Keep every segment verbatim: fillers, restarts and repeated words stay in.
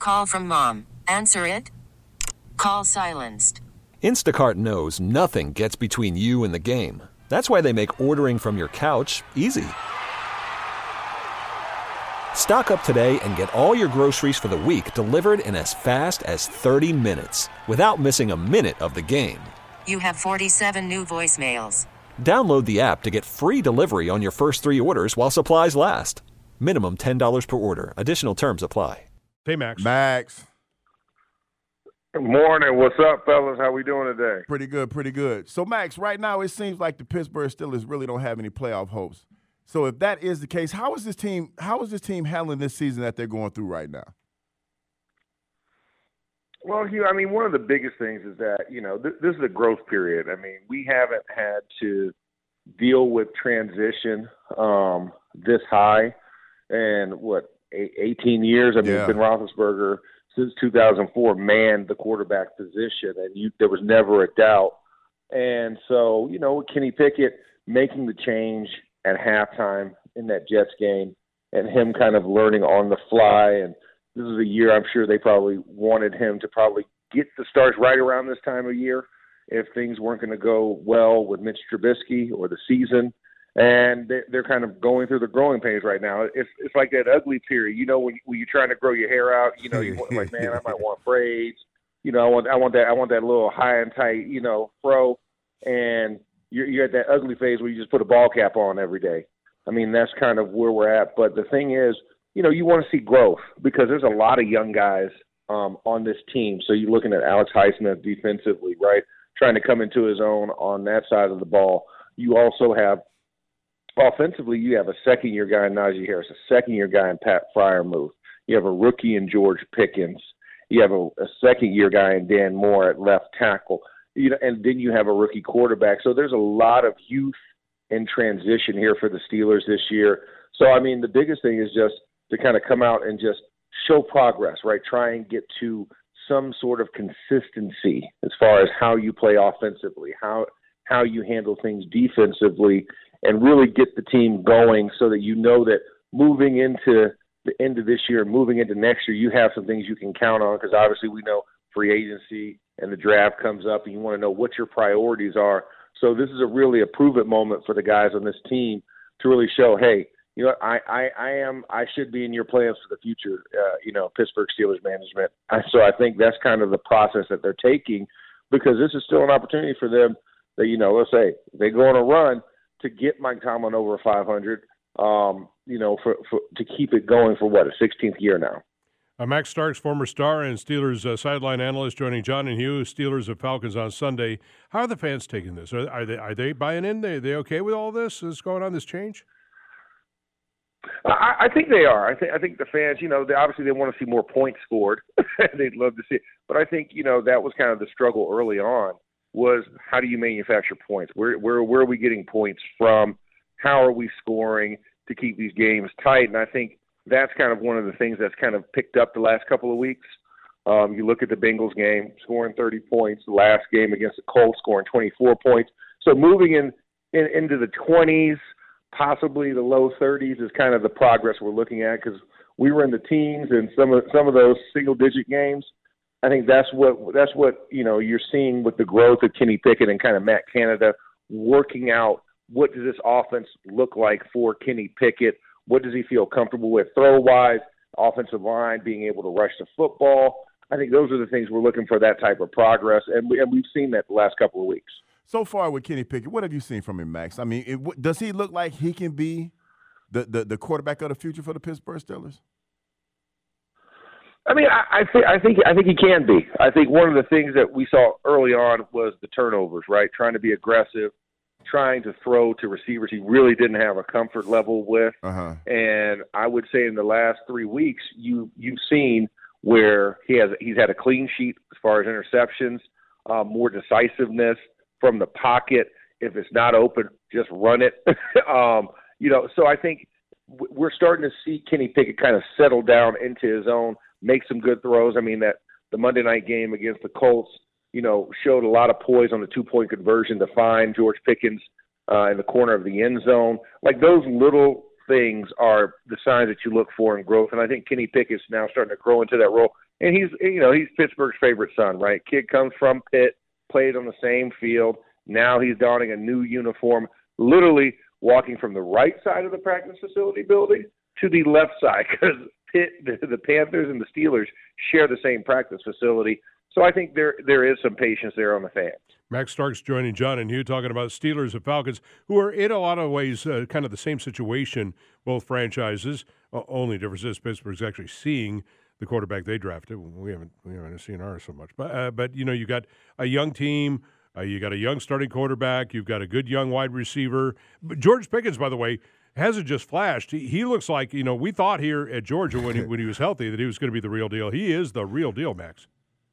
Call from mom. Answer it. Call silenced. Instacart knows nothing gets between you and the game. That's why they make ordering from your couch easy. Stock up today and get all your groceries for the week delivered in as fast as thirty minutes without missing a minute of the game. You have forty-seven new voicemails. Download the app to get free delivery on your first three orders while supplies last. Minimum ten dollars per order. Additional terms apply. Hey, Max. Max. Good morning. What's up, fellas? How we doing today? Pretty good, pretty good. So, Max, right now it seems like the Pittsburgh Steelers really don't have any playoff hopes. So if that is the case, how is this team how is this team handling this season that they're going through right now? Well, Hugh, I mean, one of the biggest things is that, you know, th- this is a growth period. I mean, we haven't had to deal with transition um, this high in, what, eighteen years? I mean, Yeah. Ben Roethlisberger, since two thousand four, manned the quarterback position, and you, there was never a doubt. And so, you know, Kenny Pickett making the change at halftime in that Jets game and him kind of learning on the fly. And this is a year I'm sure they probably wanted him to probably get the starts right around this time of year if things weren't going to go well with Mitch Trubisky or the season. And they're, they're kind of going through the growing pains right now. It's it's like that ugly period. You know, when, when you're trying to grow your hair out, you know, you want, like, man, I might want braids. You know, I want I want that I want that little high and tight, you know, fro. And you're, you're at that ugly phase where you just put a ball cap on every day. I mean, that's kind of where we're at. But the thing is, you know, you want to see growth because there's a lot of young guys um, on this team. So you're looking at Alex Highsmith defensively, right, trying to come into his own on that side of the ball. You also have offensively, you have a second-year guy in Najee Harris, a second-year guy in Pat Freiermuth. You have a rookie in George Pickens. You have a, a second-year guy in Dan Moore at left tackle. You know, and then you have a rookie quarterback. So there's a lot of youth in transition here for the Steelers this year. So, I mean, the biggest thing is just to kind of come out and just show progress, right? Try and get to some sort of consistency as far as how you play offensively, how how you handle things defensively, and really get the team going so that you know that moving into the end of this year and moving into next year, you have some things you can count on because obviously we know free agency and the draft comes up and you want to know what your priorities are. So this is a really a prove-it moment for the guys on this team to really show, hey, you know, I, I, I am I should be in your plans for the future, uh, you know, Pittsburgh Steelers management. I, so I think that's kind of the process that they're taking because this is still an opportunity for them that, you know, let's say they go on a run to get Mike Tomlin over five hundred, um, you know, for, for to keep it going for, what, a sixteenth year now. Uh, Max Starks, former star and Steelers uh, sideline analyst, joining John and Hugh, Steelers and Falcons on Sunday. How are the fans taking this? Are, are they are they buying in? They they okay with all this that's going on, this change? I, I think they are. I think I think the fans, you know, they, obviously they want to see more points scored. They'd love to see it. But I think, you know, that was kind of the struggle early on was how do you manufacture points? Where where where are we getting points from? How are we scoring to keep these games tight? And I think that's kind of one of the things that's kind of picked up the last couple of weeks. Um, you look at the Bengals game, scoring thirty points. The last game against the Colts, scoring twenty-four points. So moving in, in into the twenties, possibly the low thirties is kind of the progress we're looking at because we were in the teens and some of some of those single-digit games. I think that's what that's what you know you're seeing with the growth of Kenny Pickett and kind of Matt Canada working out what does this offense look like for Kenny Pickett. What does he feel comfortable with throw-wise, offensive line, being able to rush the football? I think those are the things we're looking for, that type of progress, and, we, and we've seen that the last couple of weeks. So far with Kenny Pickett, what have you seen from him, Max? I mean, it, does he look like he can be the, the, the quarterback of the future for the Pittsburgh Steelers? I mean, I, I think I think I think he can be. I think one of the things that we saw early on was the turnovers, right? Trying to be aggressive, trying to throw to receivers he really didn't have a comfort level with. Uh-huh. And I would say in the last three weeks, you you've seen where he has he's had a clean sheet as far as interceptions, uh, more decisiveness from the pocket. If it's not open, just run it. um, you know, so I think we're starting to see Kenny Pickett kind of settle down into his own, make some good throws. I mean, that the Monday night game against the Colts, you know, showed a lot of poise on the two-point conversion to find George Pickens uh, in the corner of the end zone. Like those little things are the signs that you look for in growth. And I think Kenny Pickett's now starting to grow into that role. And he's, you know, he's Pittsburgh's favorite son, right? Kid comes from Pitt, played on the same field. Now he's donning a new uniform, literally walking from the right side of the practice facility building to the left side, because Pitt, the, the Panthers and the Steelers share the same practice facility. So I think there there is some patience there on the fans. Max Starks joining John and Hugh, talking about Steelers and Falcons, who are in a lot of ways uh, kind of the same situation, both franchises. Uh, only difference is Pittsburgh's actually seeing the quarterback they drafted. We haven't we haven't seen ours so much. But, uh, but you know, you got a young team. Uh, you got a young starting quarterback. You've got a good young wide receiver. But George Pickens, by the way, hasn't just flashed. He, he looks like, you know, we thought here at Georgia when he, when he was healthy that he was going to be the real deal. He is the real deal, Max.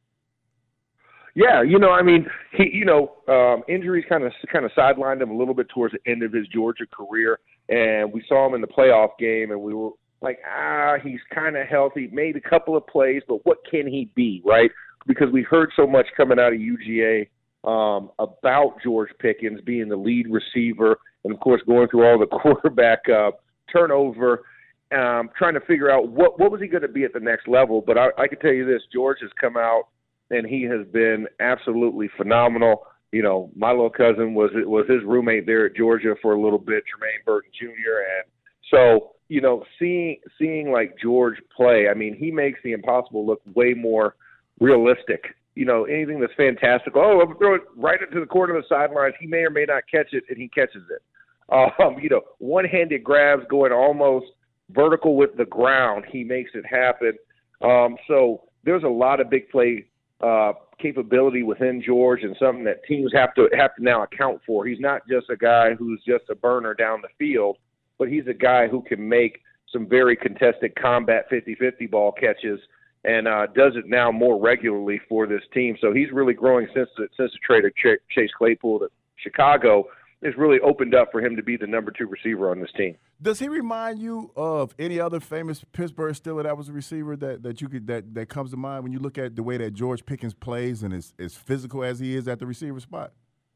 Yeah, you know, I mean, he, you know, um, injuries kind of kind of sidelined him a little bit towards the end of his Georgia career, and we saw him in the playoff game, and we were like, ah, he's kind of healthy, made a couple of plays, but what can he be, right? Because we heard so much coming out of U G A um, about George Pickens being the lead receiver, and of course going through all the quarterback uh, turnover, um, trying to figure out what what was he going to be at the next level. But I, I can tell you this: George has come out and he has been absolutely phenomenal. You know, my little cousin was was his roommate there at Georgia for a little bit, Jermaine Burton Junior And so, you know, seeing seeing like George play, I mean, he makes the impossible look way more realistic. You know, anything that's fantastic, oh, I'm going to throw it right into the corner of the sidelines. He may or may not catch it, and he catches it. Um, you know, one-handed grabs going almost vertical with the ground. He makes it happen. Um, so there's a lot of big play uh, capability within George, and something that teams have to have to now account for. He's not just a guy who's just a burner down the field, but he's a guy who can make some very contested combat fifty-fifty ball catches, and uh, does it now more regularly for this team. So he's really growing since the, since the trade of Ch- Chase Claypool to Chicago. It's really opened up for him to be the number two receiver on this team. Does he remind you of any other famous Pittsburgh Steeler that was a receiver that, that you could that, that comes to mind when you look at the way that George Pickens plays and is as physical as he is at the receiver spot?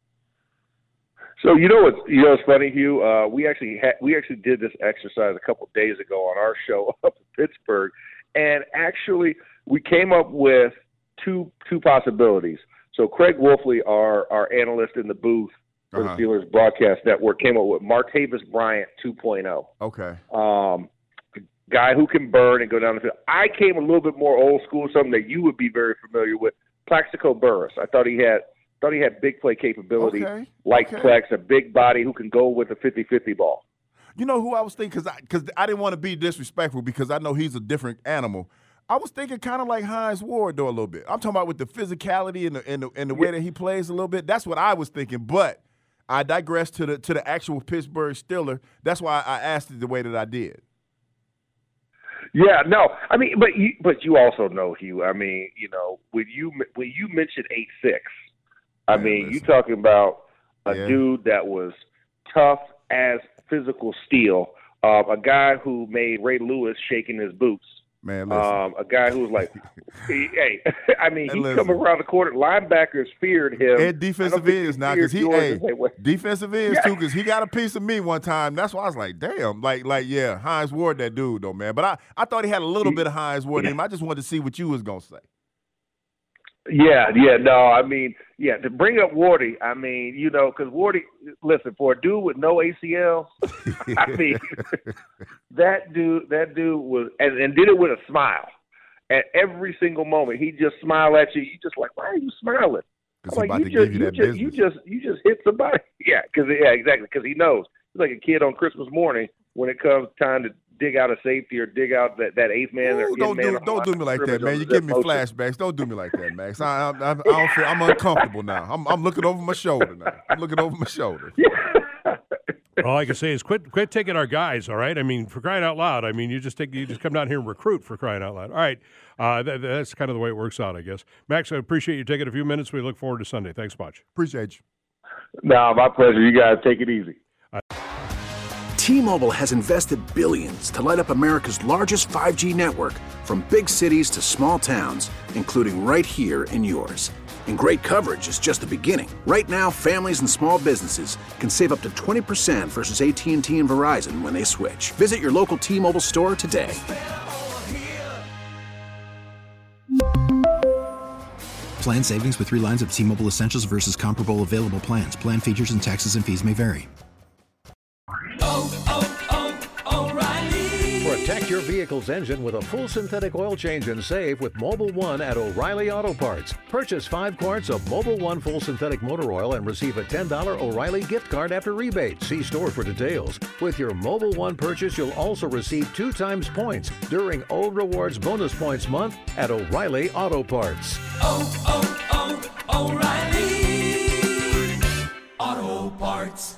So you know what's you know what's funny, Hugh? Uh, we actually ha- we actually did this exercise a couple of days ago on our show up in Pittsburgh, and actually we came up with two two possibilities. So Craig Wolfley, our our analyst in the booth for uh-huh. the Steelers broadcast network, came up with Martavis Bryant two point oh. Okay. Um, guy who can burn and go down the field. I came a little bit more old school, something that you would be very familiar with, Plaxico Burress. I thought he had thought he had big play capability, okay. like okay. Plex, a big body who can go with a fifty-fifty ball. You know who I was thinking, because I, cause I didn't want to be disrespectful because I know he's a different animal. I was thinking kind of like Hines Ward, though, a little bit. I'm talking about with the physicality and the, and the, and the way that he plays a little bit. That's what I was thinking, but I digress to the to the actual Pittsburgh Steeler. That's why I asked it the way that I did. Yeah, no, I mean, but you but you also know, Hugh. I mean, you know, when you when you mentioned eight six, I Man, mean, you talking about a yeah. dude that was tough as physical steel, uh, a guy who made Ray Lewis shaking his boots. Man, um, a guy who was like, hey, I mean, he come around the corner. Linebackers feared him. And defensive ends now, because he, hey, defensive ends yeah. too, because he got a piece of me one time. That's why I was like, damn, like, like, yeah, Hines Ward, that dude, though, man. But I, I thought he had a little he, bit of Hines Ward in him. I just wanted to see what you was gonna say. Yeah, yeah, no, I mean, yeah, to bring up Wardy, I mean, you know, because Wardy, listen, for a dude with no A C L, I mean, that dude, that dude was, and, and did it with a smile. At every single moment, he just smiled at you. You just like, why are you smiling? Because like, about you to just, give you, you that just, business. you just, you just hit somebody. Yeah, because yeah, exactly, because he knows. He's like a kid on Christmas morning when it comes time to dig out a safety or dig out that, that eighth man. Ooh, or don't man do don't do me like that, man. You give me motion. flashbacks. Don't do me like that, Max. I, I, I, I don't feel. I'm uncomfortable now. I'm, I'm looking over my shoulder now. I'm looking over my shoulder. All I can say is quit quit taking our guys, all right? I mean, for crying out loud. I mean, you just take you just come down here and recruit for crying out loud. All right, uh, that, that's kind of the way it works out, I guess. Max, I appreciate you taking a few minutes. We look forward to Sunday. Thanks much. Appreciate you. No, my pleasure. You guys take it easy. Uh, T-Mobile has invested billions to light up America's largest five G network, from big cities to small towns, including right here in yours. And great coverage is just the beginning. Right now, families and small businesses can save up to twenty percent versus A T and T and Verizon when they switch. Visit your local T-Mobile store today. Plan savings with three lines of T-Mobile Essentials versus comparable available plans. Plan features and taxes and fees may vary. Oh, oh, oh, O'Reilly. Protect your vehicle's engine with a full synthetic oil change and save with Mobil one at O'Reilly Auto Parts. Purchase five quarts of Mobil one full synthetic motor oil and receive a ten dollars O'Reilly gift card after rebate. See store for details. With your Mobil one purchase, you'll also receive two times points during O Rewards Bonus Points Month at O'Reilly Auto Parts. Oh, oh, oh, O'Reilly Auto Parts.